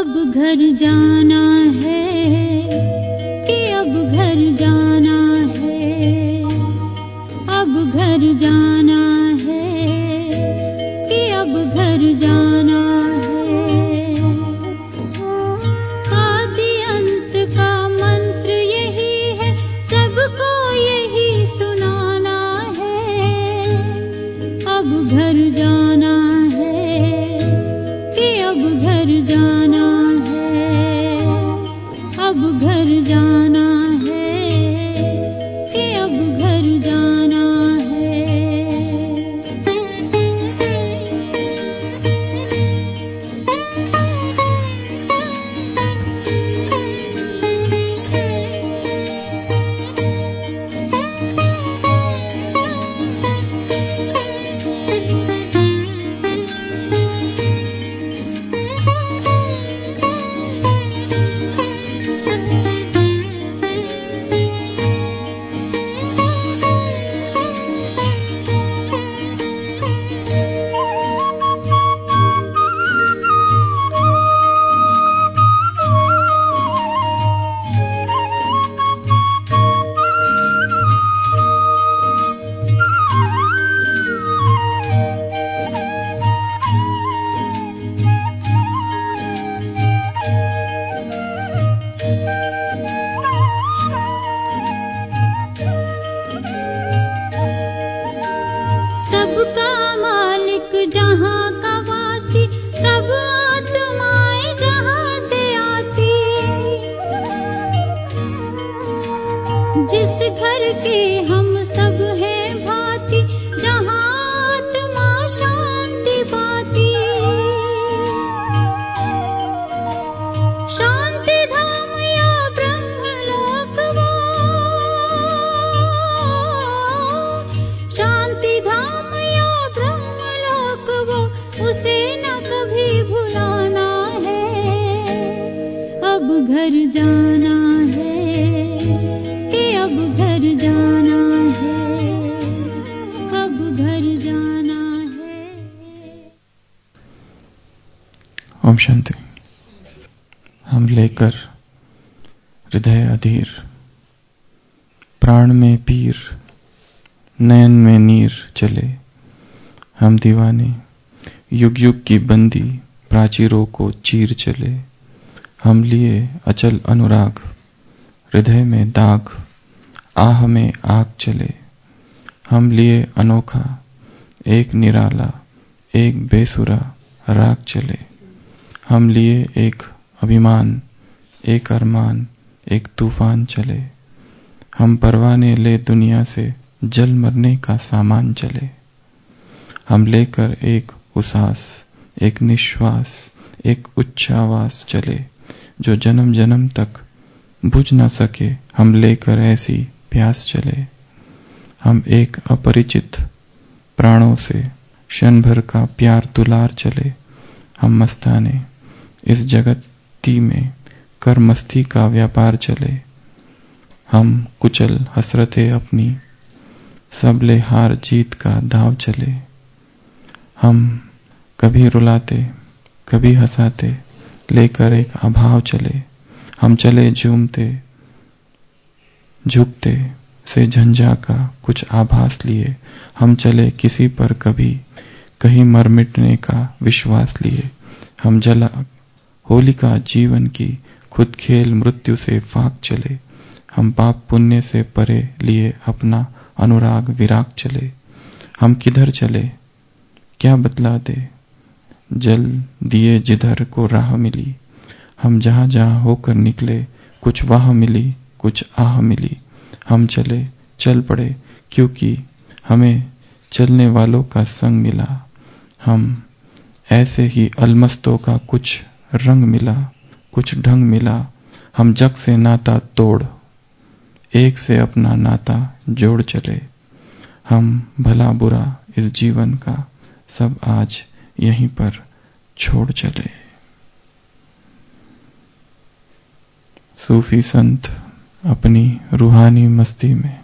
अब घर जाना है कि अब घर जाना है, अब घर जाना है कि अब घर जाना है। आदि अंत का मंत्र यही है, सबको यही सुनाना है। अब घर जाना है कि अब घर जाना है, अब घर जाना है कि अब घर जाना है। सबका मालिक जहाँ का वासी, सब आत्माएं जहाँ से आती, जिस घर के हम सब हैं भांति, जहाँ आत्मा शांति पाती। शांति धाम या ब्रह्मलोक वो, शांति धाम या ब्रह्मलोक वो, उसे न कभी भुलाना है। अब घर जाना है कि अब घर जाना है, अब घर जाना है। ओम शांति। हम लेकर हृदय अधीर, प्राण में पीर, नयन में नीर चले। हम दीवाने युग युग की बंदी, प्राचीरों को चीर चले। हम लिए अचल अनुराग, हृदय में दाग, आह में आग चले। हम लिए अनोखा एक निराला, एक बेसुरा राग चले। हम लिए एक अभिमान, एक अरमान, एक तूफान चले। हम परवाने ले दुनिया से, जल मरने का सामान चले। हम लेकर एक उसास, एक निश्वास, एक उच्चावास चले, जो जन्म जन्म तक बुझ न सके। हम लेकर ऐसी प्यास चले। हम एक अपरिचित प्राणों से, क्षण भर का प्यार दुलार चले। हम मस्ताने इस जगती में, कर मस्ती का व्यापार चले। हम कुचल हसरते अपनी, सब ले हार जीत का दाव चले। हम कभी रुलाते, कभी हंसाते, लेकर एक अभाव चले। हम चले झूमते झुकते से झंझा का कुछ आभास लिए। हम चले किसी पर कभी कहीं मर मिटने का विश्वास लिए। हम जला होलिका जीवन की, खुद खेल मृत्यु से फाक चले। हम पाप पुण्य से परे लिए अपना अनुराग विराग चले। हम किधर चले क्या बतला दे, जल दिए जिधर को राह मिली। हम जहां जहां होकर निकले, कुछ वाह मिली, कुछ आह मिली। हम चले चल पड़े, क्योंकि हमें चलने वालों का संग मिला। हम ऐसे ही अलमस्तों का कुछ रंग मिला, कुछ ढंग मिला। हम जग से नाता तोड़, एक से अपना नाता जोड़ चले। हम भला बुरा इस जीवन का, सब आज यहीं पर छोड़ चले। सूफी संत अपनी रूहानी मस्ती में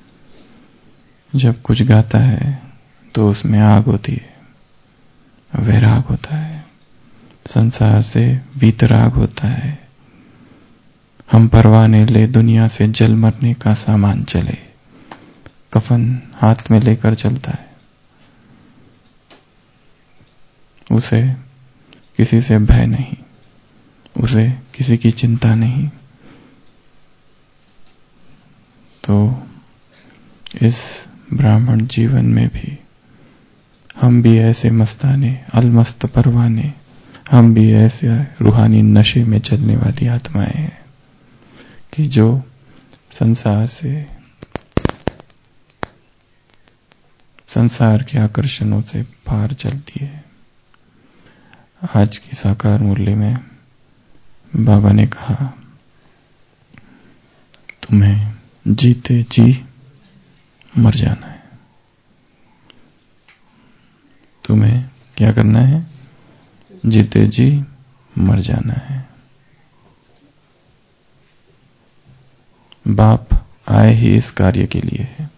जब कुछ गाता है तो उसमें आग होती है, वैराग होता है। संसार से वीतराग होता है। हम परवाने ले दुनिया से जल मरने का सामान चले, कफन हाथ में लेकर चलता है। उसे किसी से भय नहीं, उसे किसी की चिंता नहीं। तो इस ब्राह्मण जीवन में भी हम भी ऐसे मस्ताने, अलमस्त परवाने, हम भी ऐसे रूहानी नशे में चलने वाली आत्माएं हैं कि जो संसार के आकर्षणों से पार चलती है। आज की साकार मुरली में बाबा ने कहा, तुम्हें जीते जी मर जाना है। तुम्हें क्या करना है? जीते जी मर जाना है। बाप आए ही इस कार्य के लिए है।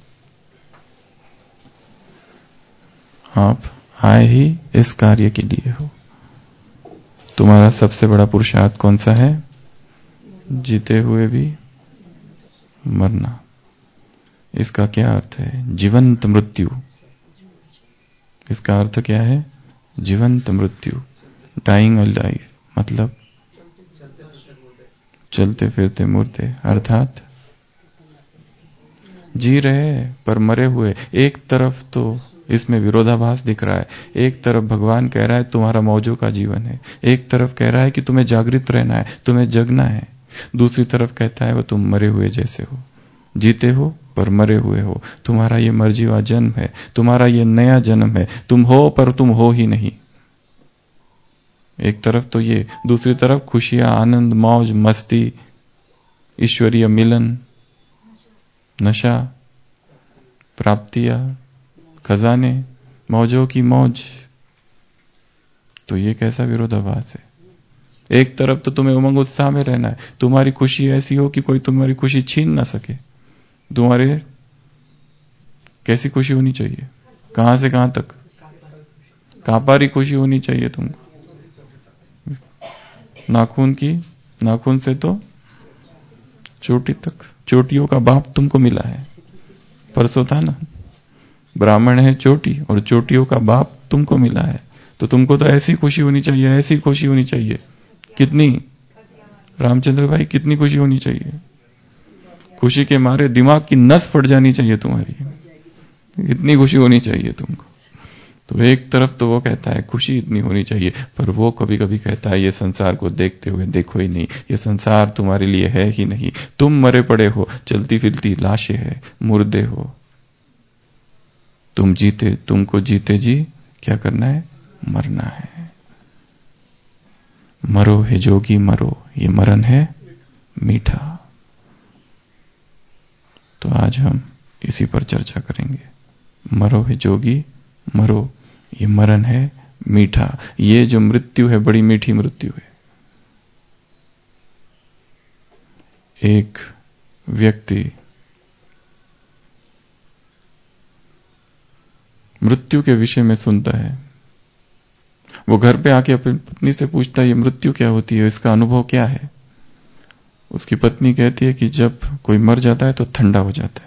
आप आए ही इस कार्य के लिए हो। तुम्हारा सबसे बड़ा पुरुषार्थ कौन सा है? जीते हुए भी मरना। इसका क्या अर्थ है? जीवंत मृत्यु। इसका अर्थ क्या है? जीवंत मृत्यु, डाइंग अलाइव, मतलब चलते फिरते मुर्दे, अर्थात जी रहे पर मरे हुए। एक तरफ तो इसमें विरोधाभास दिख रहा है। एक तरफ भगवान कह रहा है तुम्हारा मौजों का जीवन है, एक तरफ कह रहा है कि तुम्हें जागृत रहना है, तुम्हें जगना है। दूसरी तरफ कहता है वो तुम मरे हुए जैसे हो, जीते हो पर मरे हुए हो। तुम्हारा ये मर्जीवा जन्म है, तुम्हारा ये नया जन्म है। तुम हो पर तुम हो ही नहीं। एक तरफ तो ये, दूसरी तरफ खुशियां, आनंद, मौज, मस्ती, ईश्वरीय मिलन, नशा, प्राप्तियां, खजाने, मौजों की मौज। तो ये कैसा विरोधाभास है? एक तरफ तो तुम्हें उमंग उत्साह में रहना है, तुम्हारी खुशी ऐसी हो कि कोई तुम्हारी खुशी छीन ना सके। तुम्हारे कैसी खुशी होनी चाहिए? कहां से कहां तक? कापारी खुशी होनी चाहिए तुमको। नाखून से तो चोटी तक, चोटियों का बाप तुमको मिला है। परसों था ना, ब्राह्मण है चोटी और चोटियों का बाप तुमको मिला है। तो तुमको तो ऐसी खुशी होनी चाहिए, ऐसी खुशी होनी चाहिए। कितनी? रामचंद्र भाई, कितनी खुशी होनी चाहिए? खुशी के मारे दिमाग की नस फट जानी चाहिए तुम्हारी। इतनी खुशी होनी चाहिए तुमको। तो एक तरफ तो वो कहता है खुशी इतनी होनी चाहिए, पर वो कभी कभी कहता है ये संसार को देखते हुए देखो ही नहीं, ये संसार तुम्हारे लिए है ही नहीं। तुम मरे पड़े हो, चलती फिरती लाशें है, मुर्दे हो। तुमको जीते जी क्या करना है? मरना है। मरो हे जोगी मरो, ये मरण है मीठा। तो आज हम इसी पर चर्चा करेंगे। मरो हे जोगी मरो, ये मरण है मीठा। ये जो मृत्यु है बड़ी मीठी मृत्यु है। एक व्यक्ति मृत्यु के विषय में सुनता है, वो घर पे आके अपनी पत्नी से पूछता है ये मृत्यु क्या होती है, इसका अनुभव क्या है? उसकी पत्नी कहती है कि जब कोई मर जाता है तो ठंडा हो जाता है।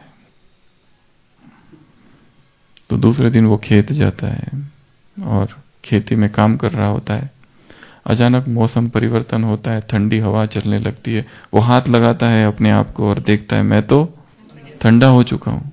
तो दूसरे दिन वो खेत जाता है और खेती में काम कर रहा होता है। अचानक मौसम परिवर्तन होता है, ठंडी हवा चलने लगती है। वो हाथ लगाता है अपने आप को और देखता है मैं तो ठंडा हो चुका हूं।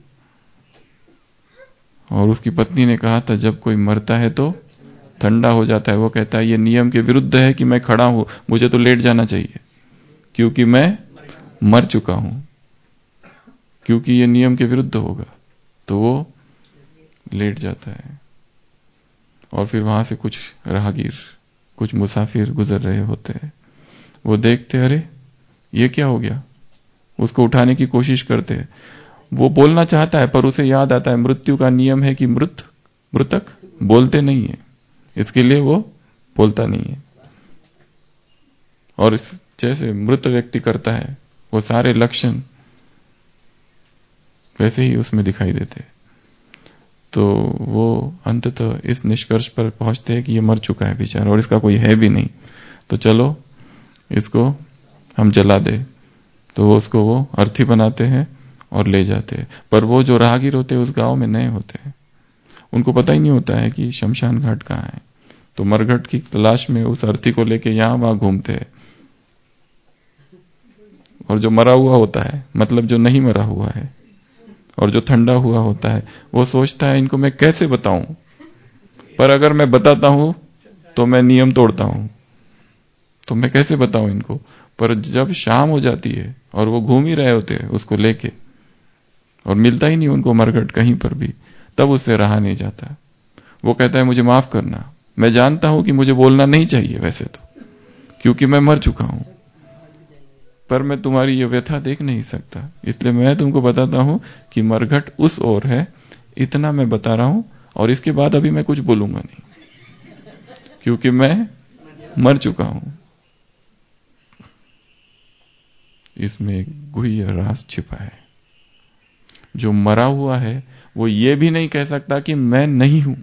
और उसकी पत्नी ने कहा था जब कोई मरता है तो ठंडा हो जाता है। वो कहता है ये नियम के विरुद्ध है कि मैं खड़ा हूं, मुझे तो लेट जाना चाहिए क्योंकि मैं मर चुका हूं, क्योंकि ये नियम के विरुद्ध होगा। तो वो लेट जाता है। और फिर वहां से कुछ राहगीर, कुछ मुसाफिर गुजर रहे होते हैं। वो देखते अरे ये क्या हो गया, उसको उठाने की कोशिश करते हैं। वो बोलना चाहता है पर उसे याद आता है मृत्यु का नियम है कि मृतक बोलते नहीं है, इसके लिए वो बोलता नहीं है। और जैसे मृत व्यक्ति करता है वो सारे लक्षण वैसे ही उसमें दिखाई देते हैं। तो वो अंततः इस निष्कर्ष पर पहुंचते हैं कि ये मर चुका है बेचारा और इसका कोई है भी नहीं, तो चलो इसको हम जला दे। तो वो उसको वो अर्थी बनाते हैं और ले जाते हैं। पर वो जो राहगीर होते हैं उस गांव में नए होते हैं, उनको पता ही नहीं होता है कि शमशान घाट कहाँ है। तो मरघट की तलाश में उस अर्थी को लेके यहां वहां घूमते हैं। और जो मरा हुआ होता है, मतलब जो नहीं मरा हुआ है और जो ठंडा हुआ होता है, वो सोचता है इनको मैं कैसे बताऊं, पर अगर मैं बताता हूं तो मैं नियम तोड़ता हूं, तो मैं कैसे बताऊं इनको। पर जब शाम हो जाती है और वो घूम ही रहे होते हैं उसको लेके और मिलता ही नहीं उनको मरघट कहीं पर भी, तब उससे रहा नहीं जाता। वो कहता है मुझे माफ करना, मैं जानता हूं कि मुझे बोलना नहीं चाहिए वैसे तो, क्योंकि मैं मर चुका हूं, पर मैं तुम्हारी ये व्यथा देख नहीं सकता, इसलिए मैं तुमको बताता हूं कि मरघट उस ओर है, इतना मैं बता रहा हूं, और इसके बाद अभी मैं कुछ बोलूंगा नहीं, क्योंकि मैं मर चुका हूं। इसमें एक गुह्य राज छिपा है। जो मरा हुआ है वो ये भी नहीं कह सकता कि मैं नहीं हूं।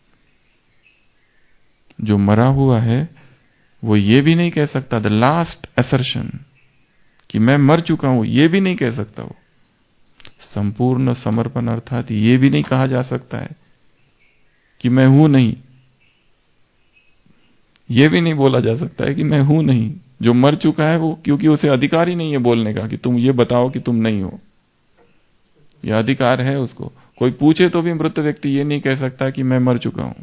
जो मरा हुआ है वो ये भी नहीं कह सकता, द लास्ट असर्शन, कि मैं मर चुका हूं, ये भी नहीं कह सकता वो। संपूर्ण समर्पण अर्थात ये भी नहीं कहा जा सकता है कि मैं हूं नहीं, ये भी नहीं बोला जा सकता है कि मैं हूं नहीं। जो मर चुका है वो, क्योंकि उसे अधिकार ही नहीं है बोलने का कि तुम ये बताओ कि तुम नहीं हो, यह अधिकार है उसको। कोई पूछे तो भी मृत व्यक्ति ये नहीं कह सकता कि मैं मर चुका हूं,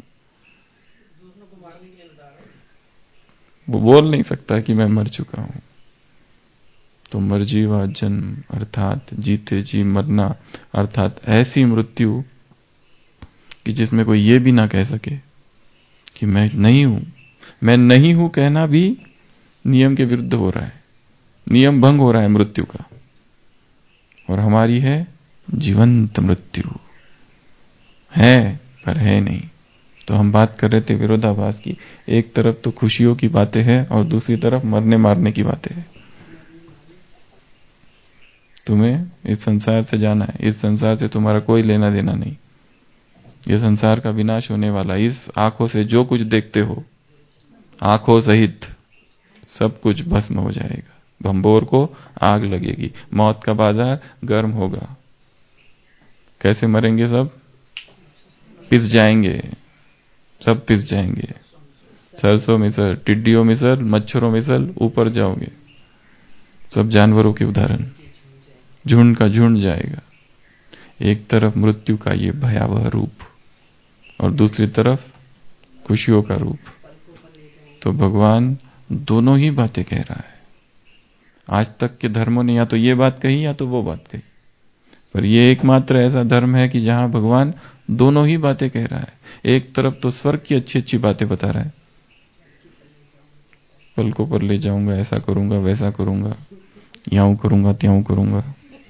वो बोल नहीं सकता कि मैं मर चुका हूं। तो मरजीवा जन्म अर्थात जीते जी मरना, अर्थात ऐसी मृत्यु कि जिसमें कोई ये भी ना कह सके कि मैं नहीं हूं। मैं नहीं हूं कहना भी नियम के विरुद्ध हो रहा है, नियम भंग हो रहा है मृत्यु का। और हमारी है जीवंत मृत्यु, है पर है नहीं। तो हम बात कर रहे थे विरोधाभास की, एक तरफ तो खुशियों की बातें हैं और दूसरी तरफ मरने मारने की बातें हैं। तुम्हें इस संसार से जाना है, इस संसार से तुम्हारा कोई लेना देना नहीं, यह संसार का विनाश होने वाला। इस आंखों से जो कुछ देखते हो, आंखों सहित सब कुछ भस्म हो जाएगा, भंबोर को आग लगेगी, मौत का बाजार गर्म होगा। कैसे मरेंगे सब? पिस जाएंगे, सब पिस जाएंगे। सरसों में सर, टिड्डियों में सर, मच्छरों में सर, ऊपर जाओगे। सब जानवरों के उदाहरण, झुंड का झुंड जाएगा। एक तरफ मृत्यु का ये भयावह रूप और दूसरी तरफ खुशियों का रूप। तो भगवान दोनों ही बातें कह रहा है। आज तक के धर्मों ने या तो ये बात कही या तो वो बात कही, पर ये एकमात्र ऐसा धर्म है कि जहां भगवान दोनों ही बातें कह रहा है। एक तरफ तो स्वर्ग की अच्छी अच्छी बातें बता रहा है, पलकों पर ले जाऊंगा, ऐसा करूंगा, वैसा करूंगा, यूं करूंगा, त्यों करूंगा,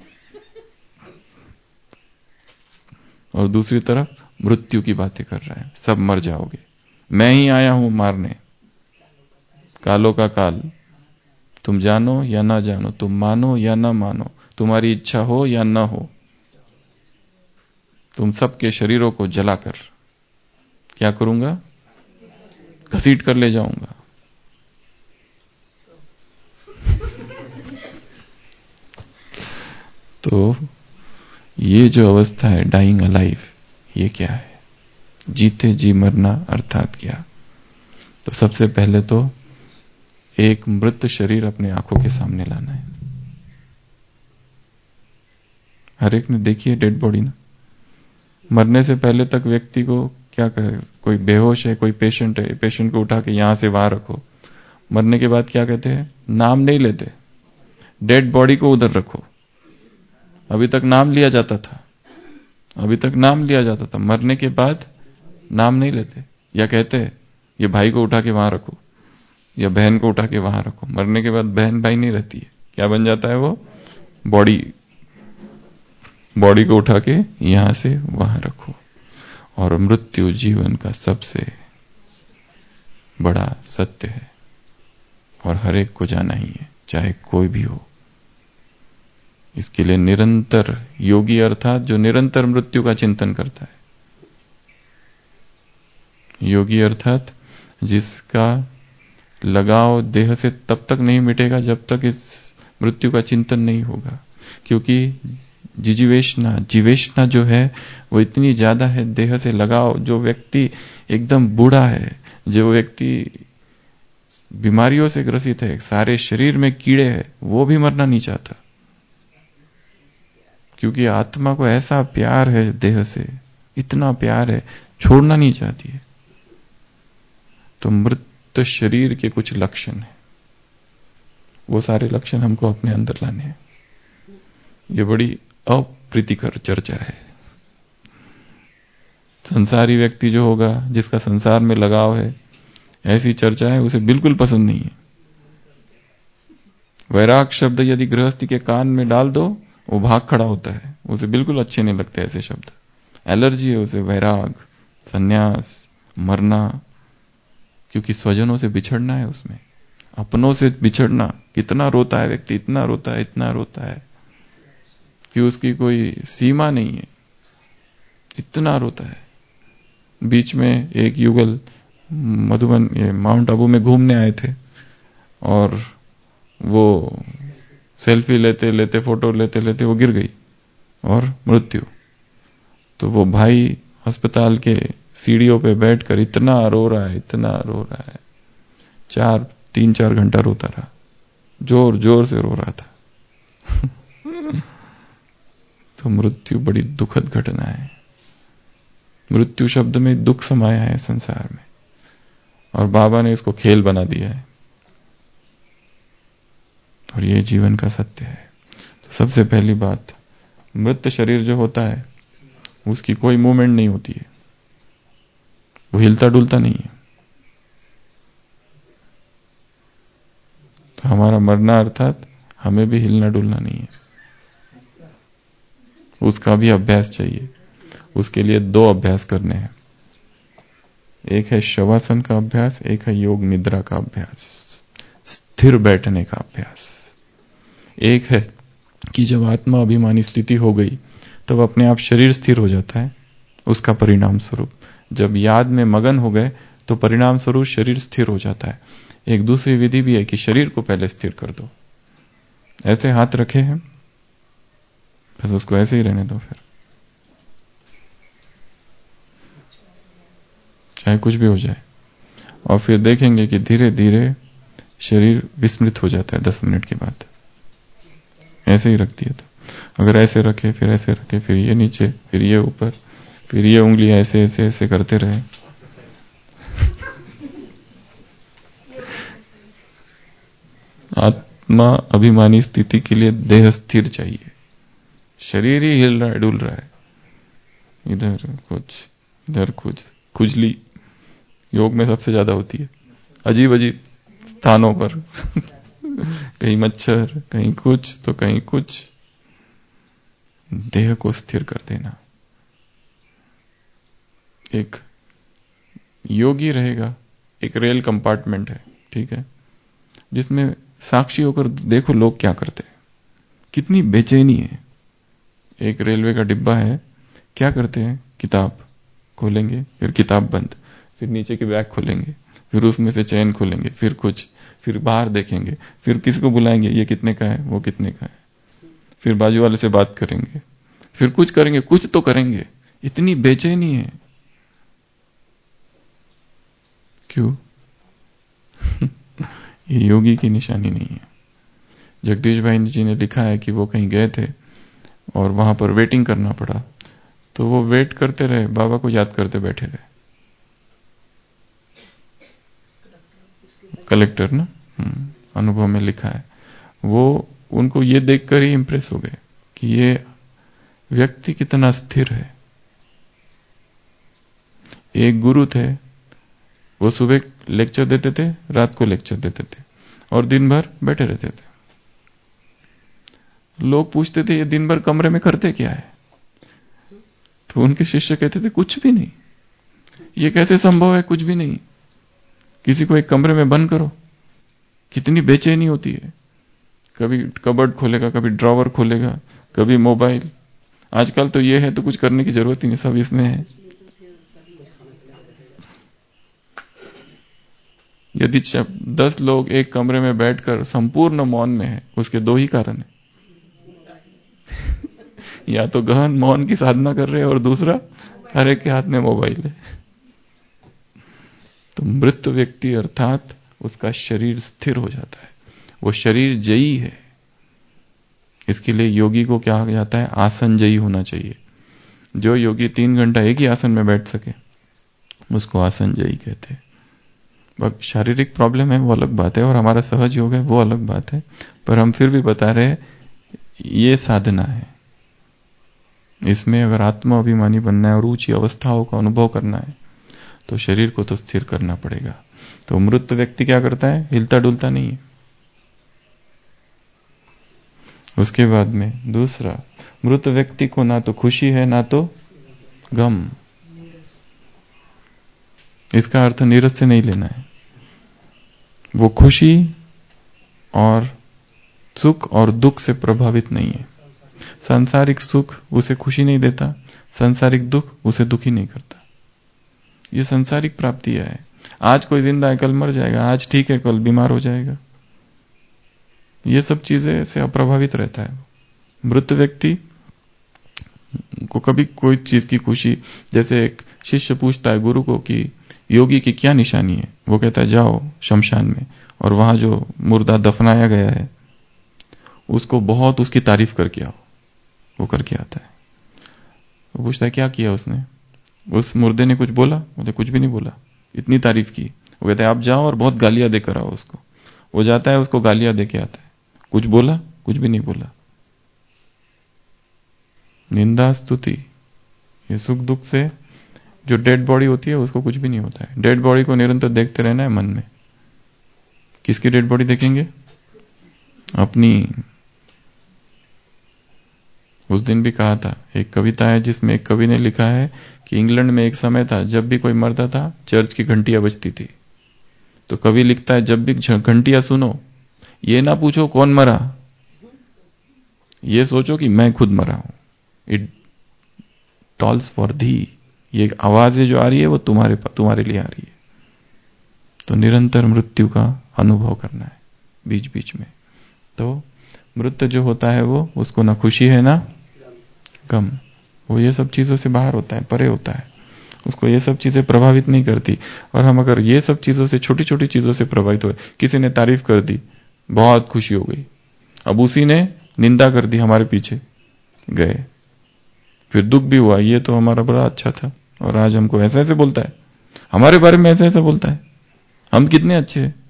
और दूसरी तरफ मृत्यु की बातें कर रहा है, सब मर जाओगे, मैं ही आया हूं मारने, कालों का काल, तुम जानो या ना जानो, तुम मानो या ना मानो, तुम्हारी इच्छा हो या ना हो, तुम सबके शरीरों को जलाकर क्या करूंगा? घसीट कर ले जाऊंगा। तो ये जो अवस्था है डाइंग अलाइव, ये क्या है? जीते जी मरना अर्थात क्या? तो सबसे पहले तो एक मृत शरीर अपने आंखों के सामने लाना है। हर एक ने देखी है डेड बॉडी ना। मरने से पहले तक व्यक्ति को क्या कहे, कोई बेहोश है, कोई पेशेंट है, पेशेंट को उठा के यहां से वहां रखो। मरने के बाद क्या कहते हैं? नाम नहीं लेते, डेड बॉडी को उधर रखो। अभी तक नाम लिया जाता था, अभी तक नाम लिया जाता था, मरने के बाद नाम नहीं लेते। या कहते हैं ये भाई को उठा के वहां रखो या बहन को उठा के वहां रखो। मरने के बाद बहन भाई नहीं रहती है, क्या बन जाता है वो? बॉडी। बॉडी को उठा के यहां से वहां रखो। और मृत्यु जीवन का सबसे बड़ा सत्य है और हर एक को जाना ही है, चाहे कोई भी हो। इसके लिए निरंतर योगी अर्थात जो निरंतर मृत्यु का चिंतन करता है, योगी अर्थात जिसका लगाव देह से तब तक नहीं मिटेगा जब तक इस मृत्यु का चिंतन नहीं होगा, क्योंकि जीवेशना जो है वो इतनी ज्यादा है, देह से लगाव। जो व्यक्ति एकदम बूढ़ा है, जो व्यक्ति बीमारियों से ग्रसित है, सारे शरीर में कीड़े हैं, वो भी मरना नहीं चाहता, क्योंकि आत्मा को ऐसा प्यार है देह से, इतना प्यार है, छोड़ना नहीं चाहती है। तो मृत शरीर के कुछ लक्षण हैं, वो सारे लक्षण हमको अपने अंदर लाने हैं। ये बड़ी अप्रीतिकर चर्चा है। संसारी व्यक्ति जो होगा, जिसका संसार में लगाव है, ऐसी चर्चा है उसे बिल्कुल पसंद नहीं है। वैराग शब्द यदि गृहस्थी के कान में डाल दो, वो भाग खड़ा होता है, उसे बिल्कुल अच्छे नहीं लगते ऐसे शब्द। एलर्जी है उसे वैराग, सन्यास, मरना, क्योंकि स्वजनों से बिछड़ना है उसमें, अपनों से बिछड़ना। कितना रोता है व्यक्ति, इतना रोता है कि उसकी कोई सीमा नहीं है, इतना रोता है। बीच में एक युगल मधुबन माउंट आबू में घूमने आए थे, और वो सेल्फी लेते लेते, फोटो लेते लेते वो गिर गई और मृत्यु। तो वो भाई अस्पताल के सीढ़ियों पे बैठकर इतना रो रहा है, 3-4 घंटा रोता रहा, जोर जोर से रो रहा था। तो मृत्यु बड़ी दुखद घटना है। मृत्यु शब्द में दुख समाया है संसार में, और बाबा ने इसको खेल बना दिया है, और ये जीवन का सत्य है। तो सबसे पहली बात, मृत शरीर जो होता है उसकी कोई मूवमेंट नहीं होती है, वो हिलता डुलता नहीं है। तो हमारा मरना अर्थात हमें भी हिलना डुलना नहीं है, उसका भी अभ्यास चाहिए। उसके लिए 2 अभ्यास करने हैं, एक है शवासन का अभ्यास, एक है योग निद्रा का अभ्यास, स्थिर बैठने का अभ्यास। एक है कि जब आत्मा अभिमानी स्थिति हो गई तब अपने आप शरीर स्थिर हो जाता है, उसका परिणाम स्वरूप जब याद में मगन हो गए तो परिणाम स्वरूप शरीर स्थिर हो जाता है। एक दूसरी विधि भी है कि शरीर को पहले स्थिर कर दो। ऐसे हाथ रखे हैं, बस उसको ऐसे ही रहने दो, फिर चाहे कुछ भी हो जाए, और फिर देखेंगे कि धीरे धीरे शरीर विस्मृत हो जाता है 10 मिनट के बाद। ऐसे ही रखती है, तो अगर ऐसे रखे, फिर ऐसे रखे, फिर ये नीचे, फिर ये ऊपर, फिर ये उंगली ऐसे ऐसे ऐसे करते रहे। आत्मा अभिमानी स्थिति के लिए देह स्थिर चाहिए, शरीर ही हिल रहा है, डुल रहा है, इधर कुछ खुजली योग में सबसे ज्यादा होती है, अजीब अजीब स्थानों पर। कहीं मच्छर, कहीं कुछ तो कहीं कुछ। देह को स्थिर कर देना। एक योगी रहेगा, एक रेल कंपार्टमेंट है, ठीक है, जिसमें साक्षी होकर देखो लोग क्या करते हैं, कितनी बेचैनी है। एक रेलवे का डिब्बा है, क्या करते हैं, किताब खोलेंगे, फिर किताब बंद, फिर नीचे के बैग खोलेंगे, फिर उसमें से चेन खोलेंगे, फिर कुछ, फिर बाहर देखेंगे, फिर किसी को बुलाएंगे, ये कितने का है, वो कितने का है, फिर बाजू वाले से बात करेंगे, फिर कुछ करेंगे, कुछ तो करेंगे। इतनी बेचैनी है, क्यों? ये योगी की निशानी नहीं है। जगदीश भाई जी ने लिखा है कि वो कहीं गए थे और वहां पर वेटिंग करना पड़ा, तो वो वेट करते रहे, बाबा को याद करते बैठे रहे। कलेक्टर ना, अनुभव में लिखा है। वो उनको ये देखकर ही इंप्रेस हो गए कि ये व्यक्ति कितना स्थिर है। एक गुरु थे, वो सुबह लेक्चर देते थे, रात को लेक्चर देते थे, और दिन भर बैठे रहते थे। लोग पूछते थे ये दिन भर कमरे में करते क्या है, तो उनके शिष्य कहते थे कुछ भी नहीं। ये कैसे संभव है, कुछ भी नहीं, किसी को एक कमरे में बंद करो। कितनी बेचैनी होती है, कभी कबर्ड खोलेगा, कभी ड्रॉवर खोलेगा, कभी मोबाइल। आजकल तो ये है तो कुछ करने की जरूरत ही नहीं, सब इसमें है। यदि 10 लोग एक कमरे में बैठकर संपूर्ण मौन में है, उसके 2 ही कारण है। या तो गहन मौन की साधना कर रहे हैं और दूसरा हर एक के हाथ में मोबाइल है। तो मृत व्यक्ति अर्थात उसका शरीर स्थिर हो जाता है, वो शरीर जयी है। इसके लिए योगी को क्या कहा जाता है? आसन जयी होना चाहिए। जो योगी 3 घंटा एक ही आसन में बैठ सके उसको आसन जयी कहते हैं। शारीरिक प्रॉब्लम है वो अलग बात है, और हमारा सहज योग है वो अलग बात है, पर हम फिर भी बता रहे हैं ये साधना है। इसमें अगर आत्मा अभिमानी बनना है और ऊंची अवस्थाओं का अनुभव करना है तो शरीर को तो स्थिर करना पड़ेगा। तो मृत व्यक्ति क्या करता है? हिलता डुलता नहीं है। उसके बाद में दूसरा, मृत व्यक्ति को ना तो खुशी है ना तो गम। इसका अर्थ नीरस से नहीं लेना है। वो खुशी और सुख और दुख से प्रभावित नहीं है। सांसारिक सुख उसे खुशी नहीं देता, सांसारिक दुख उसे दुखी नहीं करता। ये सांसारिक प्राप्तियां है। आज कोई जिंदा है, कल मर जाएगा, आज ठीक है, कल बीमार हो जाएगा। ये सब चीजें से अप्रभावित रहता है। मृत व्यक्ति को कभी कोई चीज की खुशी, जैसे एक शिष्य पूछता है गुरु को कि योगी की क्या निशानी है, वो कहता है जाओ शमशान में और वहां जो मुर्दा दफनाया गया है उसको बहुत उसकी तारीफ करके आओ। वो करके आता है। वो पूछता है क्या किया उसने? उस मुर्दे ने कुछ बोला? बोले कुछ भी नहीं बोला, इतनी तारीफ की। वो कहते हैं आप जाओ और बहुत गालियां देकर आओ उसको। वो जाता है, उसको गालियां देके आता है। कुछ बोला? कुछ भी नहीं बोला। निंदा स्तुति, ये सुख दुख से जो डेड बॉडी होती है उसको कुछ भी नहीं होता है। डेड बॉडी को निरंतर देखते रहना है मन में। किसकी डेड बॉडी देखेंगे? अपनी। उस दिन भी कहा था, एक कविता है जिसमें एक कवि ने लिखा है कि इंग्लैंड में एक समय था जब भी कोई मरता था चर्च की घंटियां बजती थी। तो कवि लिखता है जब भी घंटियां सुनो ये ना पूछो कौन मरा, ये सोचो कि मैं खुद मरा हूं। It tolls for thee. ये आवाजें जो आ रही है वो तुम्हारे लिए आ रही है। तो निरंतर मृत्यु का अनुभव करना है बीच बीच में। तो मृत्यु जो होता है वो, उसको ना खुशी है ना गम। वो ये सब चीजों से बाहर होता है, परे होता है। उसको ये सब चीजें प्रभावित नहीं करती। और हम अगर ये सब चीजों से, छोटी छोटी चीजों से प्रभावित हुए, किसी ने तारीफ कर दी, बहुत खुशी हो गई, अब उसी ने निंदा कर दी, हमारे पीछे गए, फिर दुख भी हुआ, ये तो हमारा बड़ा अच्छा था और आज हमको ऐसे ऐसे बोलता है, हमारे बारे में ऐसे ऐसे बोलता है, हम कितने अच्छे हैं,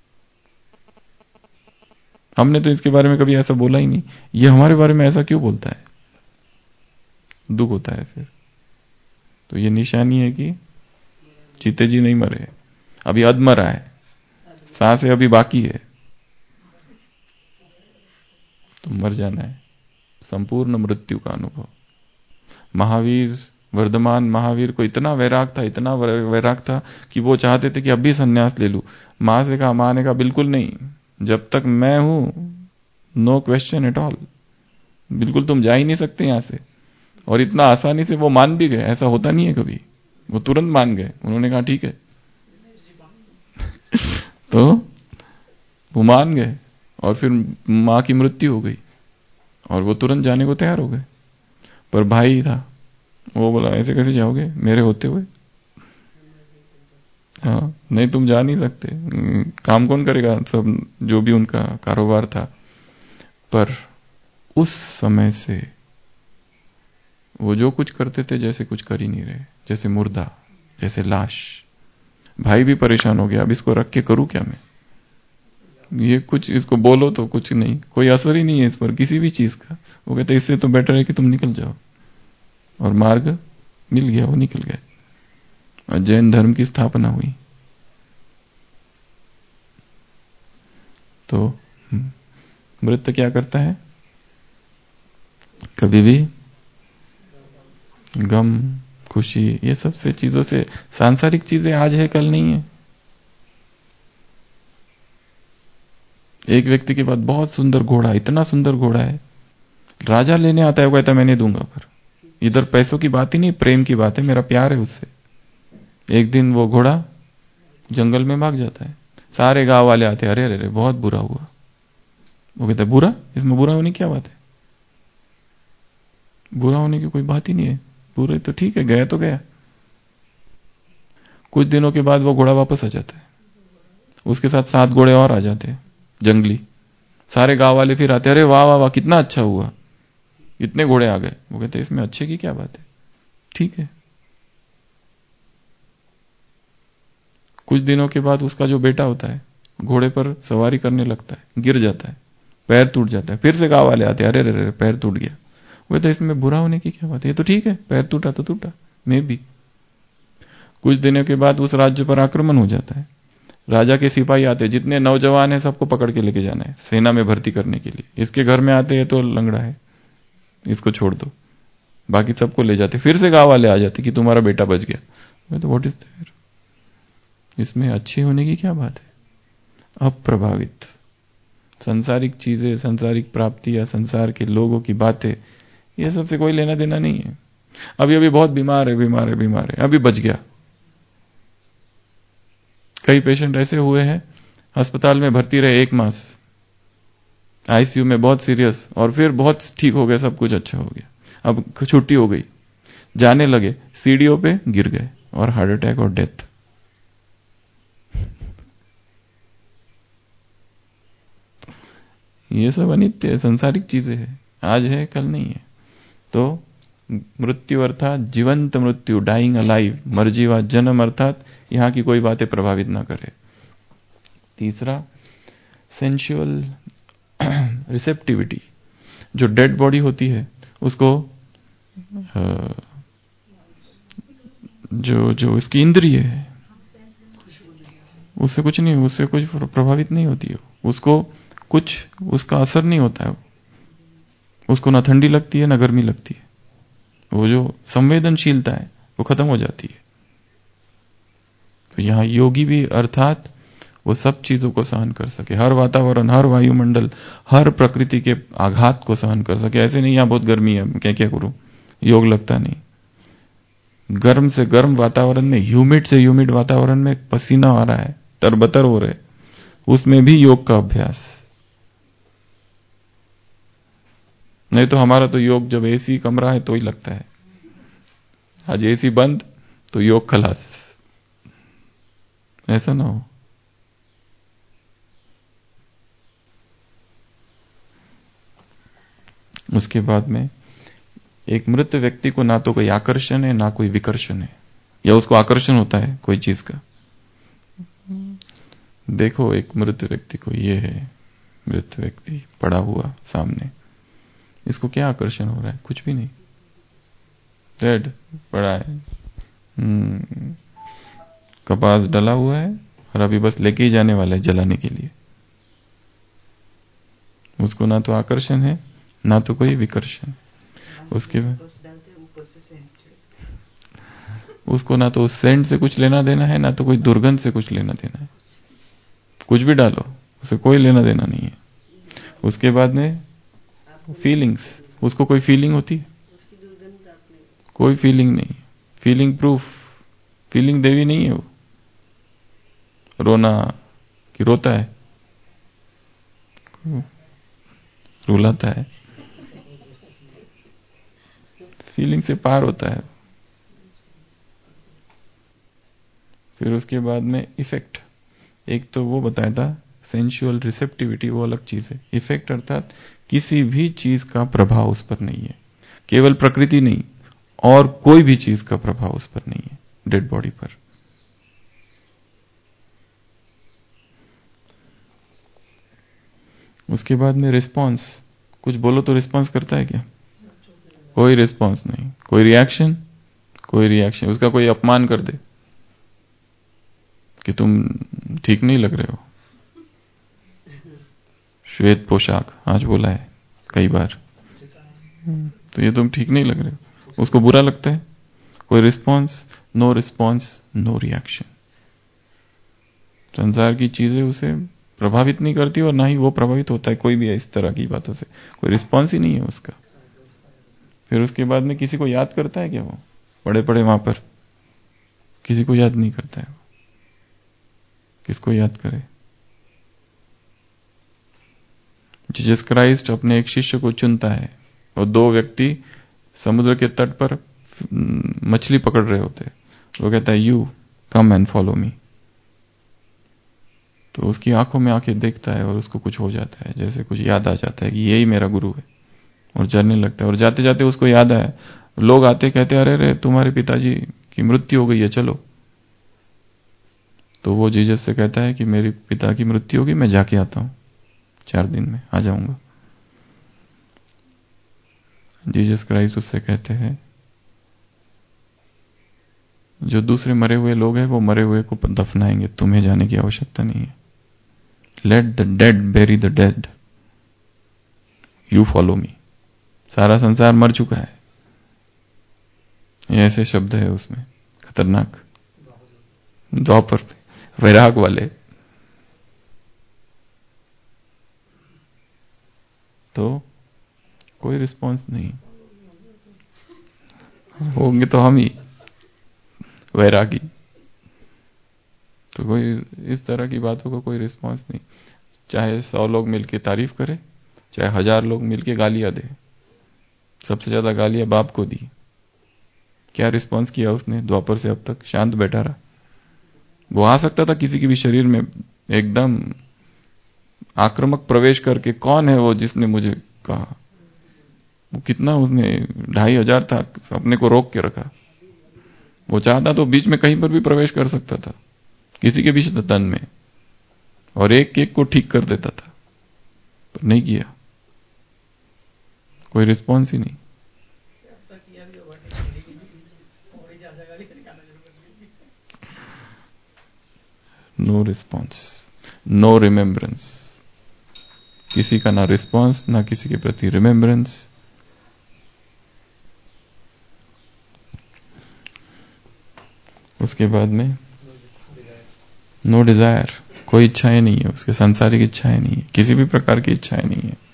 हमने तो इसके बारे में कभी ऐसा बोला ही नहीं, ये हमारे बारे में ऐसा क्यों बोलता है? दुख होता है फिर। तो ये निशानी है कि चीते जी नहीं मरे, अभी अधमरा है, सांसें अभी बाकी है, तो मर जाना है। संपूर्ण मृत्यु का अनुभव। महावीर, वर्धमान महावीर को इतना वैराग था, इतना वैराग था कि वो चाहते थे कि अभी संन्यास ले लूं। मां से कहा, मां ने कहा बिल्कुल नहीं, जब तक मैं हूं नो क्वेश्चन एट ऑल, बिल्कुल तुम जा ही नहीं सकते यहां से। और इतना आसानी से वो मान भी गए, ऐसा होता नहीं है कभी, वो तुरंत मान गए। उन्होंने कहा ठीक है। तो वो मान गए और फिर मां की मृत्यु हो गई और वो तुरंत जाने को तैयार हो गए। पर भाई था, वो बोला ऐसे कैसे जाओगे मेरे होते हुए? हाँ, नहीं तुम जा नहीं सकते, काम कौन करेगा, सब जो भी उनका कारोबार था। पर उस समय से वो जो कुछ करते थे जैसे कुछ कर ही नहीं रहे, जैसे मुर्दा, जैसे लाश। भाई भी परेशान हो गया, अब इसको रख के करूं क्या मैं? ये कुछ इसको बोलो तो कुछ नहीं, कोई असर ही नहीं है इस पर किसी भी चीज का। वो कहते इससे तो बेटर है कि तुम निकल जाओ। और मार्ग मिल गया, वो निकल गए और जैन धर्म की स्थापना हुई। तो मृत्यु क्या करता है? कभी भी गम, खुशी, ये सब से चीजों से, सांसारिक चीजें आज है कल नहीं है। एक व्यक्ति के पास बहुत सुंदर घोड़ा, इतना सुंदर घोड़ा है, राजा लेने आता है, वो कहता है मैं नहीं दूंगा। पर इधर पैसों की बात ही नहीं, प्रेम की बात है, मेरा प्यार है उससे। एक दिन वो घोड़ा जंगल में भाग जाता है, सारे गांव वाले आते, अरे अरे बहुत बुरा हुआ। वो कहते बुरा, इसमें बुरा होने की क्या बात है, बुरा होने की कोई बात ही नहीं है, बुरा तो ठीक है, गया तो गया। कुछ दिनों के बाद वो घोड़ा वापस आ जाता है, उसके साथ 7 घोड़े और आ जाते हैं जंगली। सारे गांव वाले फिर आते, अरे वाह वाह वाह कितना अच्छा हुआ, इतने घोड़े आ गए। वो कहते इसमें अच्छे की क्या बात है, ठीक है। कुछ दिनों के बाद उसका जो बेटा होता है घोड़े पर सवारी करने लगता है, गिर जाता है, पैर टूट जाता है। फिर से गांव वाले आते, अरे अरे पैर टूट गया। वो तो इसमें बुरा होने की क्या बात है, ये तो ठीक है, पैर टूटा तो टूटा, मैं भी। कुछ दिनों के बाद उस राज्य पर आक्रमण हो जाता है। राजा के सिपाही आते, जितने नौजवान हैं सबको पकड़ के लेके जाना है सेना में भर्ती करने के लिए। इसके घर में आते हैं तो लंगड़ा है, इसको छोड़ दो, बाकी सबको ले जाते। फिर से गांव वाले आ जाते कि तुम्हारा बेटा बच गया। मैं तो व्हाट इज देयर, इसमें अच्छे होने की क्या बात है। अप्रभावित संसारिक चीजें, संसारिक प्राप्ति या संसार के लोगों की बातें, ये सबसे कोई लेना देना नहीं है। अभी अभी बहुत बीमार है, बीमार है, बीमार है, अभी बच गया। कई पेशेंट ऐसे हुए हैं अस्पताल में भर्ती रहे 1 मास, आईसीयू में बहुत सीरियस, और फिर बहुत ठीक हो गया, सब कुछ अच्छा हो गया। अब छुट्टी हो गई, जाने लगे, सीढ़ियों पे गिर गए और हार्ट अटैक और डेथ। ये सब अनित्य है, संसारिक चीजें हैं, आज है कल नहीं है। तो मृत्यु अर्थात जीवंत मृत्यु, डाइंग अलाइव, मरजीवा जन्म अर्थात यहां की कोई बातें प्रभावित ना करे। तीसरा सेंसुअल रिसेप्टिविटी, जो डेड बॉडी होती है उसको जो जो इसकी इंद्रिय है उससे कुछ नहीं, उससे कुछ प्रभावित नहीं होती है, उसको कुछ उसका असर नहीं होता है, उसको ना ठंडी लगती है ना गर्मी लगती है, वो जो संवेदनशीलता है वो खत्म हो जाती है। तो यहां योगी भी अर्थात वो सब चीजों को सहन कर सके, हर वातावरण, हर वायुमंडल, हर प्रकृति के आघात को सहन कर सके। ऐसे नहीं यहां बहुत गर्मी है, क्या क्या करूं, योग लगता नहीं। गर्म से गर्म वातावरण में, ह्यूमिड से ह्यूमिड वातावरण में पसीना आ रहा है, तरबतर हो रहे, उसमें भी योग का अभ्यास। नहीं तो हमारा तो योग जब एसी कमरा है तो ही लगता है, आज एसी बंद तो योग खलास, ऐसा ना हो। उसके बाद में एक मृत व्यक्ति को ना तो कोई आकर्षण है ना कोई विकर्षण है, या उसको आकर्षण होता है कोई चीज का। देखो एक मृत व्यक्ति को, ये है मृत व्यक्ति पड़ा हुआ सामने, इसको क्या आकर्षण हो रहा है, कुछ भी नहीं, डेड पड़ा है, कपास डला हुआ है और अभी बस लेके ही जाने वाला है जलाने के लिए। उसको ना तो आकर्षण है ना तो कोई विकर्षण। उसके बाद उसको ना तो उस सेंट से कुछ लेना देना है ना तो कोई दुर्गंध से कुछ लेना देना है, कुछ भी डालो उसे कोई लेना देना नहीं है। उसके बाद में फीलिंग्स, उसको कोई फीलिंग होती है, कोई फीलिंग नहीं, फीलिंग प्रूफ, फीलिंग देवी नहीं है वो। रोना कि रोता है, रुलाता है, फीलिंग से पार होता है। फिर उसके बाद में इफेक्ट, एक तो वो बताया था सेंसुअल रिसेप्टिविटी, वो अलग चीज है। इफेक्ट अर्थात किसी भी चीज का प्रभाव उस पर नहीं है, केवल प्रकृति नहीं और कोई भी चीज का प्रभाव उस पर नहीं है, डेड बॉडी पर। उसके बाद में रिस्पॉन्स, कुछ बोलो तो रिस्पॉन्स करता है क्या, कोई रिस्पॉन्स नहीं, कोई रिएक्शन, कोई रिएक्शन। उसका कोई अपमान कर दे कि तुम ठीक नहीं लग रहे हो, श्वेत पोशाक आज बोला है कई बार, तो ये तुम ठीक नहीं लग रहे हो, उसको बुरा लगता है, कोई response, no response no reaction. संसार की चीजें उसे प्रभावित नहीं करती और ना ही वो प्रभावित होता है कोई भी इस तरह की बातों से, कोई रिस्पॉन्स ही नहीं है उसका। फिर उसके बाद में किसी को याद करता है क्या, वो पड़े पड़े वहां पर किसी को याद नहीं करता है, किसको याद करे। जीसस क्राइस्ट अपने एक शिष्य को चुनता है और दो व्यक्ति समुद्र के तट पर मछली पकड़ रहे होते हैं। वो कहता है you come and follow me. तो उसकी आंखों में आंखें देखता है और उसको कुछ हो जाता है, जैसे कुछ याद आ जाता है कि यही मेरा गुरु है, और चलने लगता है। और जाते जाते उसको याद आया, लोग आते कहते अरे रे तुम्हारे पिताजी की मृत्यु हो गई है, चलो। तो वो जीसस से कहता है कि मेरे पिता की मृत्यु होगी, मैं जाके आता हूं, 4 दिन में आ जाऊंगा। जीसस क्राइस्ट उससे कहते हैं जो दूसरे मरे हुए लोग हैं वो मरे हुए को दफनाएंगे, तुम्हें जाने की आवश्यकता नहीं है। Let the dead bury the dead, you follow me. सारा संसार मर चुका है, ये ऐसे शब्द है उसमें खतरनाक, द्वापर पे वैराग वाले। तो कोई रिस्पांस नहीं, होंगे तो हम ही वैरागी। तो कोई इस तरह की बातों का कोई रिस्पांस नहीं। चाहे 100 लोग मिलके तारीफ करे, चाहे 1000 लोग मिलके गालियां दे। सबसे ज्यादा गालियां बाप को दी। क्या रिस्पांस किया उसने? द्वापर से अब तक शांत बैठा रहा। वो आ सकता था किसी के भी शरीर में एकदम आक्रामक प्रवेश करके, कौन है वो जिसने मुझे कहा। वो कितना उसने 2500 था, अपने को रोक के रखा। वो चाहता तो बीच में कहीं पर भी प्रवेश कर सकता था, किसी के भी तन में, और एक एक को ठीक कर देता था, पर नहीं किया। कोई रिस्पॉन्स ही नहीं। No response, no remembrance. किसी का ना रिस्पॉन्स, ना किसी के प्रति रिमेम्बरेंस। उसके बाद में नो डिजायर, कोई इच्छाएं नहीं है उसके, सांसारिक इच्छाएं नहीं है, किसी भी प्रकार की इच्छाएं नहीं है।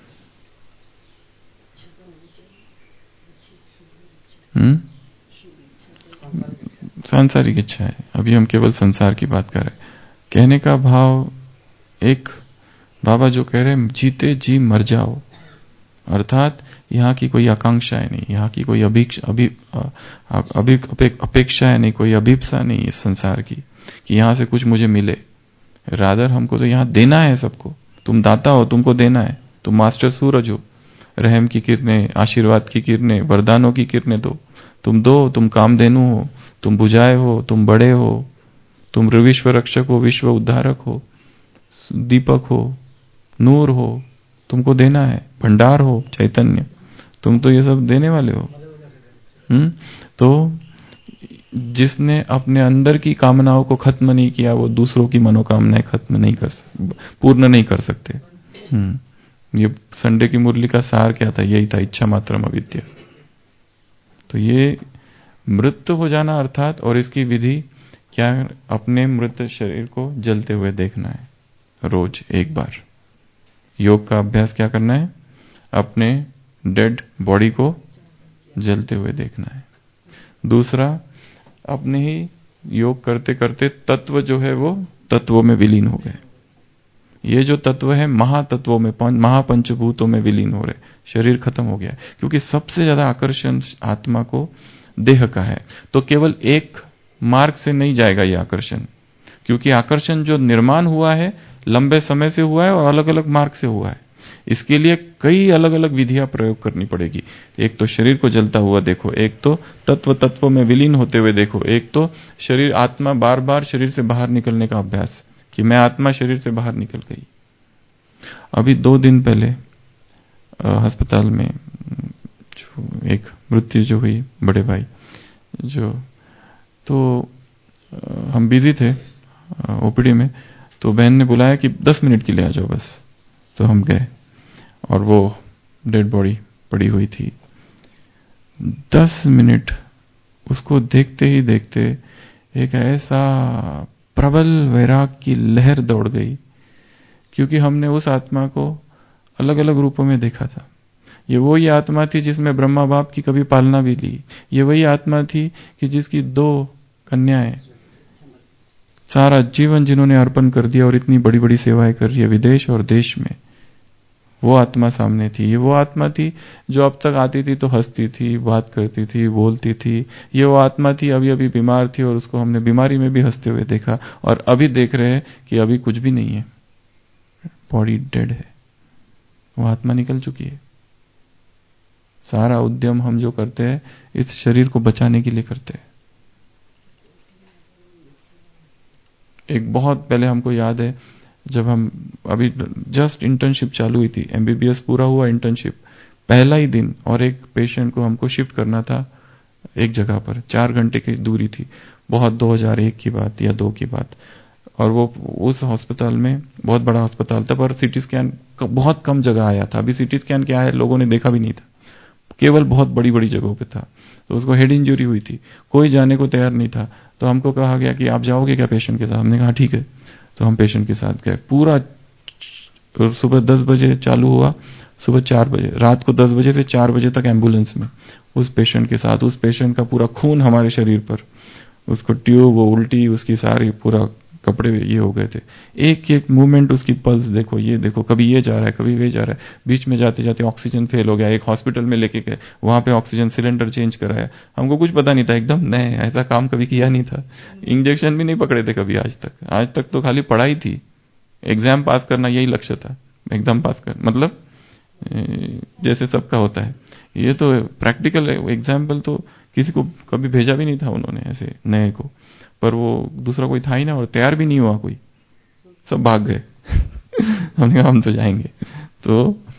सांसारिक इच्छा है। अभी हम केवल संसार की बात कर रहे हैं। कहने का भाव, एक बाबा जो कह रहे हैं जीते जी मर जाओ, अर्थात यहाँ की कोई आकांक्षाएं नहीं, यहाँ की कोई अपेक्षाएं नहीं, कोई अभिप्सा नहीं इस संसार की कि यहां से कुछ मुझे मिले। रादर हमको तो यहां देना है सबको। तुम दाता हो, तुमको देना है। तुम मास्टर सूरज हो, रहम की किरणें, आशीर्वाद की किरणें, वरदानों की किरणें दो। तुम दो, तुम कामधेनु हो, तुम बुझाए हो, तुम बड़े हो, तुम विश्व रक्षक हो, विश्व उद्धारक हो, दीपक हो, नूर हो, तुमको देना है। भंडार हो, चैतन्य, तुम तो ये सब देने वाले हो। तो जिसने अपने अंदर की कामनाओं को खत्म नहीं किया, वो दूसरों की मनोकामनाएं खत्म नहीं कर सकते, पूर्ण नहीं कर सकते। ये संडे की मुरली का सार क्या था? यही था, इच्छा मात्रम अविद्या। तो ये मृत हो जाना अर्थात, और इसकी विधि क्या? अपने मृत शरीर को जलते हुए देखना है, रोज एक बार। योग का अभ्यास क्या करना है? अपने डेड बॉडी को जलते हुए देखना है। दूसरा, अपने ही योग करते करते तत्व जो है वो तत्वों में विलीन हो गए। ये जो तत्व है महातत्वों में, महापंचभूतों में विलीन हो रहे। शरीर खत्म हो गया, क्योंकि सबसे ज्यादा आकर्षण आत्मा को देह का है। तो केवल एक मार्ग से नहीं जाएगा ये आकर्षण, क्योंकि आकर्षण जो निर्माण हुआ है लंबे समय से हुआ है और अलग अलग मार्ग से हुआ है। इसके लिए कई अलग अलग विधियां प्रयोग करनी पड़ेगी। एक तो शरीर को जलता हुआ देखो, एक तो तत्व में विलीन होते हुए देखो, एक तो शरीर आत्मा बार बार शरीर से बाहर निकलने का अभ्यास, कि मैं आत्मा शरीर से बाहर निकल गई। अभी 2 दिन पहले अस्पताल में जो एक मृत्यु जो हुई, बड़े भाई जो, तो हम बिजी थे ओपीडी में, तो बहन ने बुलाया कि 10 मिनट के लिए आ जाओ बस। तो हम गए और वो डेड बॉडी पड़ी हुई थी। 10 मिनट उसको देखते ही देखते एक ऐसा प्रबल वैराग की लहर दौड़ गई, क्योंकि हमने उस आत्मा को अलग अलग रूपों में देखा था। ये वही आत्मा थी जिसमें ब्रह्मा बाप की कभी पालना भी ली। ये वही आत्मा थी कि जिसकी 2 कन्याएं सारा जीवन जिन्होंने अर्पण कर दिया और इतनी बड़ी बड़ी सेवाएं कर रही है विदेश और देश में। वो आत्मा सामने थी। ये वो आत्मा थी जो अब तक आती थी तो हंसती थी, बात करती थी, बोलती थी। ये वो आत्मा थी अभी अभी बीमार थी और उसको हमने बीमारी में भी हंसते हुए देखा, और अभी देख रहे हैं कि अभी कुछ भी नहीं है, बॉडी डेड है। वो आत्मा निकल चुकी है। सारा उद्यम हम जो करते हैं इस शरीर को बचाने के लिए करते हैं। एक बहुत पहले हमको याद है, जब हम अभी जस्ट इंटर्नशिप चालू हुई थी, एमबीबीएस पूरा हुआ, इंटर्नशिप पहला ही दिन, और एक पेशेंट को हमको शिफ्ट करना था एक जगह पर, 4 घंटे की दूरी थी, बहुत 2001 की बात या 2 की बात। और वो उस अस्पताल में, बहुत बड़ा अस्पताल था, पर सीटी स्कैन बहुत कम जगह आया था। अभी सीटी स्कैन क्या है लोगों ने देखा भी नहीं था, केवल बहुत बड़ी बड़ी जगहों पे था। तो उसको हेड इंजरी हुई थी, कोई जाने को तैयार नहीं था। तो हमको कहा गया कि आप जाओगे क्या पेशेंट के साथ? हमने कहा ठीक है। तो हम पेशेंट के साथ गए। पूरा सुबह 10 बजे चालू हुआ, सुबह 4 बजे, रात को 10 बजे से 4 बजे तक एम्बुलेंस में उस पेशेंट के साथ। उस पेशेंट का पूरा खून हमारे शरीर पर, उसको ट्यूब, वो उल्टी, उसकी सारी पूरा कपड़े ये हो गए थे। एक एक मूवमेंट उसकी, पल्स देखो, ये देखो, कभी ये जा रहा है, कभी वे जा रहा है। बीच में जाते जाते ऑक्सीजन फेल हो गया, एक हॉस्पिटल में लेके गए, वहां पे ऑक्सीजन सिलेंडर चेंज कराया। हमको कुछ पता नहीं था, एकदम नए, ऐसा काम कभी किया नहीं था, इंजेक्शन भी नहीं पकड़े थे कभी आज तक। आज तक तो खाली पढ़ाई थी, एग्जाम पास करना यही लक्ष्य था, एकदम पास कर, मतलब जैसे सबका होता है। ये तो प्रैक्टिकल एग्जाम्पल तो किसी को कभी भेजा भी नहीं था उन्होंने ऐसे नए को, पर वो दूसरा कोई था ही ना, और तैयार भी नहीं हुआ कोई, सब भाग गए। हमने कहा हम तो जाएंगे। तो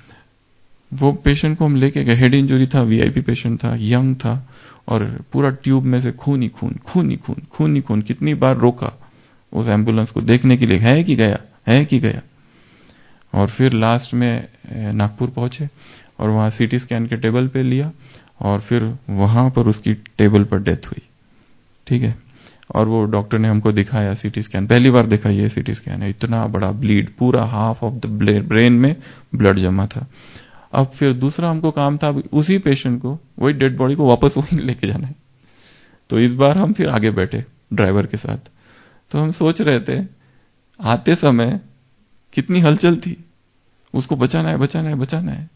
वो पेशेंट को हम लेके गए, हेड इंजरी था, वीआईपी पेशेंट था, यंग था, और पूरा ट्यूब में से खून ही खून, खून ही खून, खून ही खून। कितनी बार रोका उस एम्बुलेंस को देखने के लिए, है कि गया, है कि गया। और फिर लास्ट में नागपुर पहुंचे और वहां सीटी स्कैन के टेबल पे लिया, और फिर वहां पर उसकी टेबल पर डेथ हुई। ठीक है। और वो डॉक्टर ने हमको दिखाया सीटी स्कैन, पहली बार देखा ये सीटी स्कैन है, इतना बड़ा ब्लीड, पूरा हाफ ऑफ द ब्रेन में ब्लड जमा था। अब फिर दूसरा हमको काम था, उसी पेशेंट को, वही डेड बॉडी को वापस वहीं लेके जाना है। तो इस बार हम फिर आगे बैठे ड्राइवर के साथ। तो हम सोच रहे थे, आते समय कितनी हलचल थी, उसको बचाना है, बचाना है, बचाना है।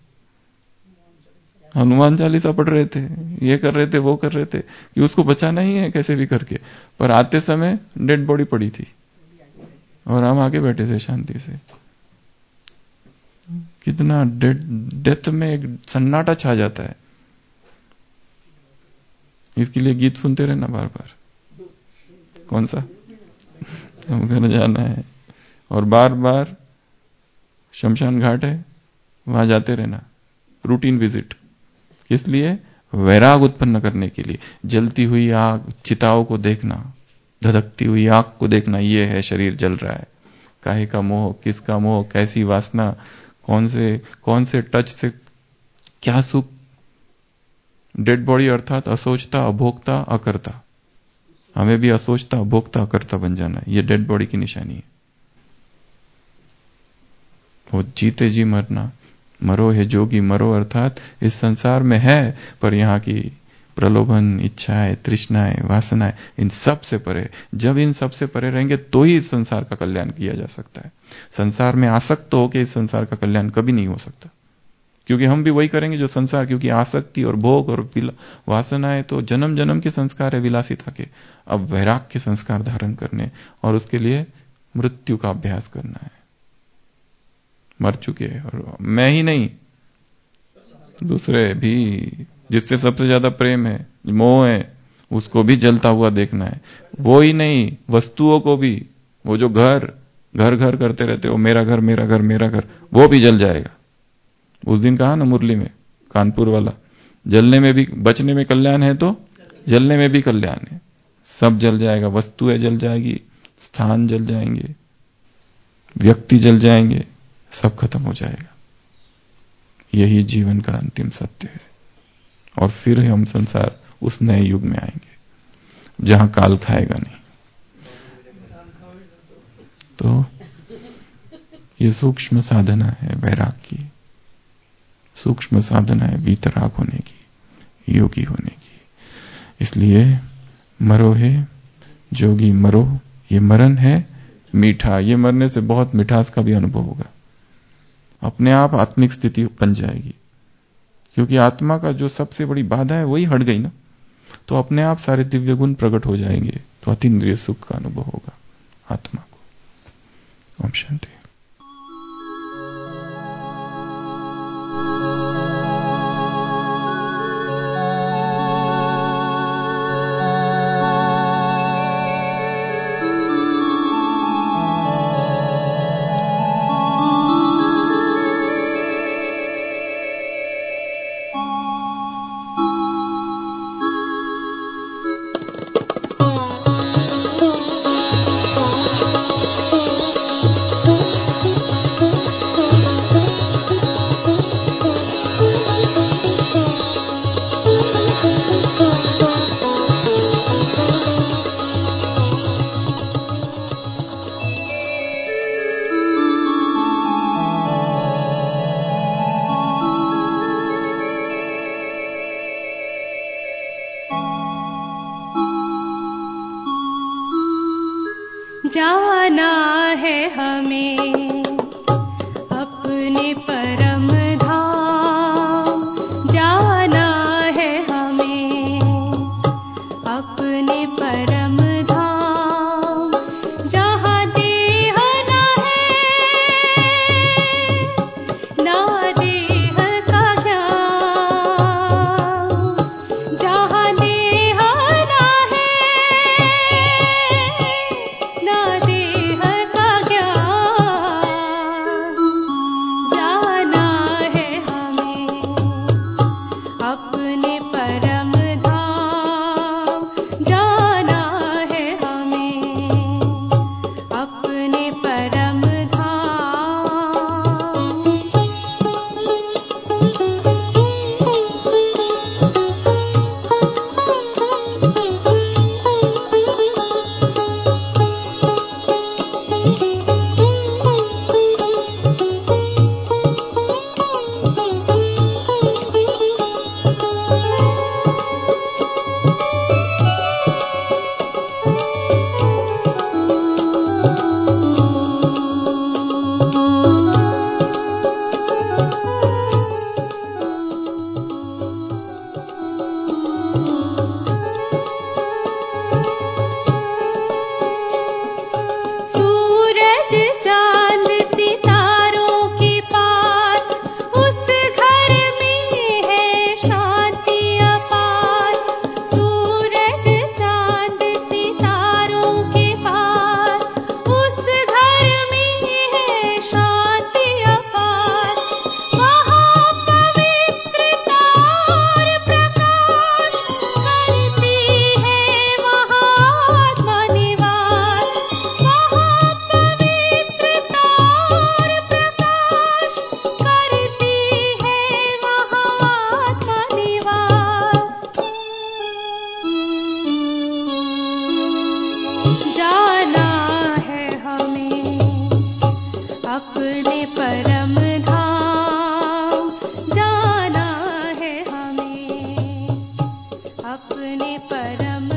हनुमान चालीसा पढ़ रहे थे, ये कर रहे थे, वो कर रहे थे, कि उसको बचाना ही है कैसे भी करके। पर आते समय डेड बॉडी पड़ी थी और हम आगे बैठे थे शांति से। कितना डेथ में एक सन्नाटा छा जाता है। इसके लिए गीत सुनते रहना बार बार। कौन सा? हम घर जाना है, और बार बार शमशान घाट है, वहां जाते रहना, रूटीन विजिट। किस लिए? वैराग उत्पन्न करने के लिए। जलती हुई आग, चिताओं को देखना, धधकती हुई आग को देखना, ये है शरीर जल रहा है। काहे का मोह, किसका मोह, कैसी वासना, कौन से टच से क्या सुख। डेड बॉडी अर्थात असोचता, अभोक्ता, अकर्ता। हमें भी असोचता, अभोक्ता, अकर्ता बन जाना है, ये डेड बॉडी की निशानी है। वो जीते जी मरना, मरो है जोगी मरो, अर्थात इस संसार में है, पर यहाँ की प्रलोभन, इच्छाएं, तृष्णाएं, वासनाएं, इन सब से परे। जब इन सब से परे रहेंगे तो ही इस संसार का कल्याण किया जा सकता है। संसार में आसक्त होकर इस संसार का कल्याण कभी नहीं हो सकता, क्योंकि हम भी वही करेंगे जो संसार, क्योंकि आसक्ति और भोग और वासनाएं तो जन्म जन्म के संस्कार है विलासिता के। अब वैराग के संस्कार धारण करने, और उसके लिए मृत्यु का अभ्यास करना है। मर चुके हैं, और मैं ही नहीं, दूसरे भी, जिससे सबसे ज्यादा प्रेम है, मोह है, उसको भी जलता हुआ देखना है। वो ही नहीं, वस्तुओं को भी, वो जो घर घर घर करते रहते हो, मेरा घर मेरा घर मेरा घर, वो भी जल जाएगा। उस दिन कहा ना मुरली में, कानपुर वाला, जलने में भी, बचने में कल्याण है तो जलने में भी कल्याण है। सब जल जाएगा, वस्तुएं जल जाएगी, स्थान जल जाएंगे, व्यक्ति जल जाएंगे, सब खत्म हो जाएगा। यही जीवन का अंतिम सत्य है। और फिर हम संसार उस नए युग में आएंगे जहां काल खाएगा नहीं। तो ये सूक्ष्म साधना है वैराग की, सूक्ष्म साधना है वीतराग होने की, योगी होने की। इसलिए मरो है जोगी मरो, ये मरण है मीठा, ये मरने से बहुत मिठास का भी अनुभव होगा। अपने आप आत्मिक स्थिति बन जाएगी, क्योंकि आत्मा का जो सबसे बड़ी बाधा है वही हट गई ना, तो अपने आप सारे दिव्य गुण प्रकट हो जाएंगे, तो अतीन्द्रिय सुख का अनुभव होगा आत्मा को। ओम शांति। जाना है हमें अपने परम धाम, जाना है हमें अपने परम धाम, जहाँ देह न है ना देह का ज्ञान, जहाँ देह न है ना देह का ज्ञान, जाना है हमें अपने परम धाम, जाना है हमें अपने परम सूरज चांद सितारों की पार, उस घर में है शांति अपार, सूरज चांद सितारों की पार, उस घर में है शांति अपार, वहाँ पवित्रता और प्रकाश करती है महात्मा निवास, वहाँ पवित्रता और प्रकाश करती है महात्मा निवास, जाना है हमें अपने परम धाम, जाना है हमें अपने परम